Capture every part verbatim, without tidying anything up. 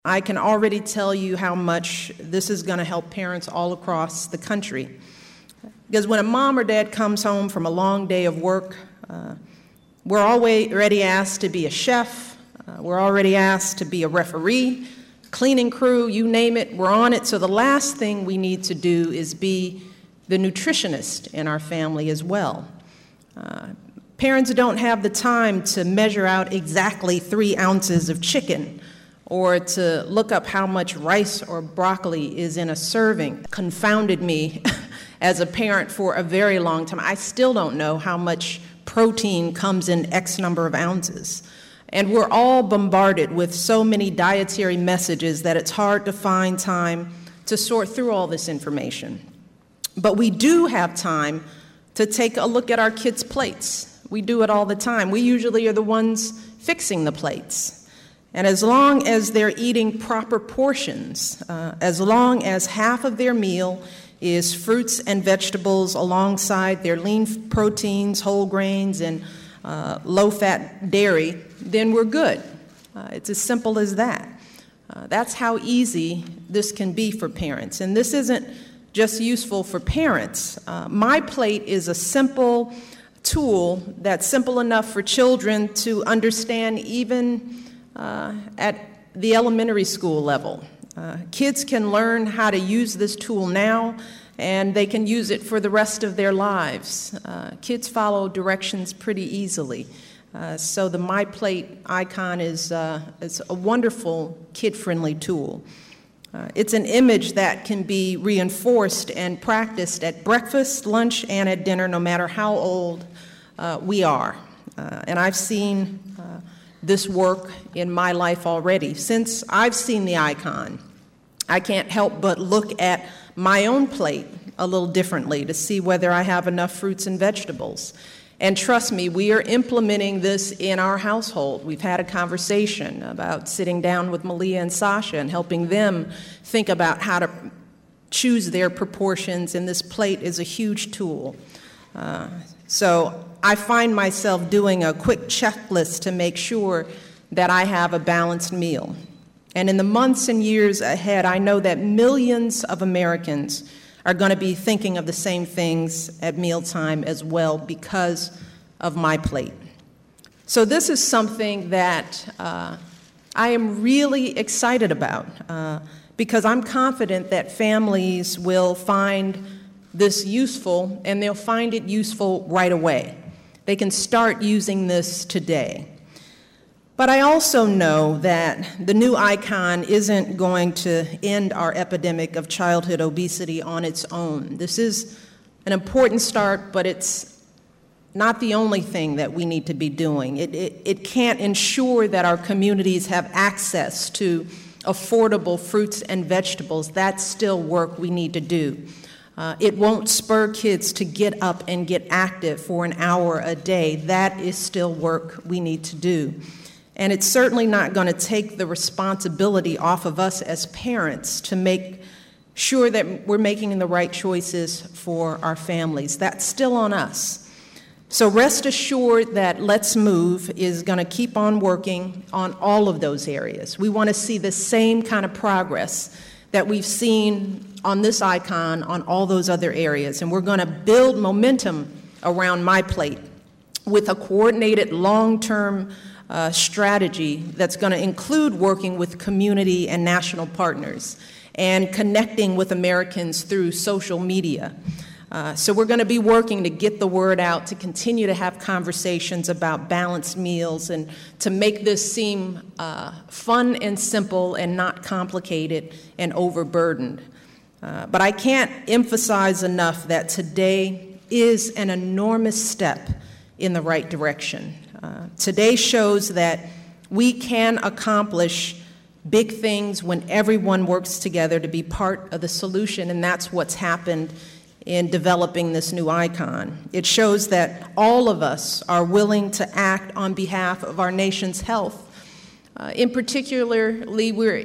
I can already tell you how much this is going to help parents all across the country. Because when a mom or dad comes home from a long day of work, uh, we're already asked to be a chef, uh, we're already asked to be a referee, cleaning crew, you name it, we're on it. So the last thing we need to do is be the nutritionist in our family as well. Uh, parents don't have the time to measure out exactly three ounces of chicken or to look up how much rice or broccoli is in a serving. Confounded me as a parent for a very long time. I still don't know how much protein comes in X number of ounces. And we're all bombarded with so many dietary messages that it's hard to find time to sort through all this information. But we do have time to take a look at our kids' plates. We do it all the time. We usually are the ones fixing the plates. And as long as they're eating proper portions, uh, as long as half of their meal is fruits and vegetables alongside their lean proteins, whole grains, and uh, low-fat dairy, then we're good. Uh, it's as simple as that. Uh, that's how easy this can be for parents. And this isn't just useful for parents. Uh, My Plate is a simple tool that's simple enough for children to understand even uh, at the elementary school level. Uh, kids can learn how to use this tool now, and they can use it for the rest of their lives. Uh, kids follow directions pretty easily. Uh, so the My Plate icon is, uh, is a wonderful kid-friendly tool. Uh, it's an image that can be reinforced and practiced at breakfast, lunch, and at dinner, no matter how old uh, we are. Uh, and I've seen uh, this work in my life already. Since I've seen the icon, I can't help but look at my own plate a little differently to see whether I have enough fruits and vegetables. And trust me, we are implementing this in our household. We've had a conversation about sitting down with Malia and Sasha and helping them think about how to choose their proportions, and this plate is a huge tool. Uh, so I find myself doing a quick checklist to make sure that I have a balanced meal. And in the months and years ahead, I know that millions of Americans are going to be thinking of the same things at mealtime as well because of My Plate. So this is something that uh, I am really excited about uh, because I'm confident that families will find this useful, and they'll find it useful right away. They can start using this today. But I also know that the new icon isn't going to end our epidemic of childhood obesity on its own. This is an important start, but it's not the only thing that we need to be doing. It, it, it can't ensure that our communities have access to affordable fruits and vegetables. That's still work we need to do. Uh, it won't spur kids to get up and get active for an hour a day. That is still work we need to do. And it's certainly not going to take the responsibility off of us as parents to make sure that we're making the right choices for our families. That's still on us. So rest assured that Let's Move is going to keep on working on all of those areas. We want to see the same kind of progress that we've seen on this icon on all those other areas. And we're going to build momentum around My Plate with a coordinated long-term Uh, strategy that's going to include working with community and national partners and connecting with Americans through social media. Uh, so we're going to be working to get the word out, to continue to have conversations about balanced meals, and to make this seem uh, fun and simple and not complicated and overburdened. Uh, but I can't emphasize enough that today is an enormous step in the right direction. Uh, today shows that we can accomplish big things when everyone works together to be part of the solution, and that's what's happened in developing this new icon. It shows that all of us are willing to act on behalf of our nation's health. Uh, in particularly, we're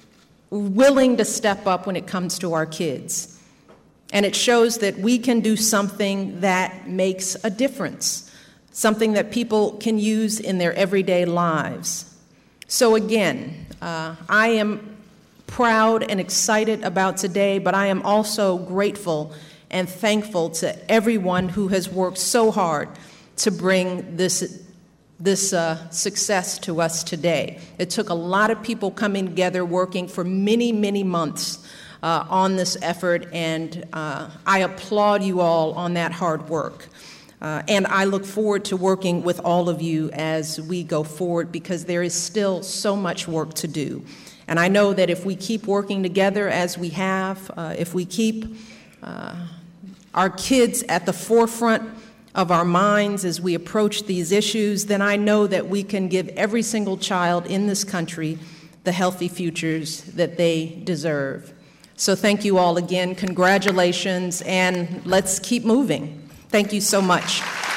willing to step up when it comes to our kids. And it shows that we can do something that makes a difference, something that people can use in their everyday lives. So again, Uh, I am proud and excited about today, but I am also grateful and thankful to everyone who has worked so hard to bring this, this uh, success to us today. It took a lot of people coming together, working for many, many months uh, on this effort, and uh, I applaud you all on that hard work. Uh, and I look forward to working with all of you as we go forward, because there is still so much work to do. And I know that if we keep working together as we have, uh, if we keep uh, our kids at the forefront of our minds as we approach these issues, then I know that we can give every single child in this country the healthy futures that they deserve. So thank you all again. Congratulations, and let's keep moving. Thank you so much.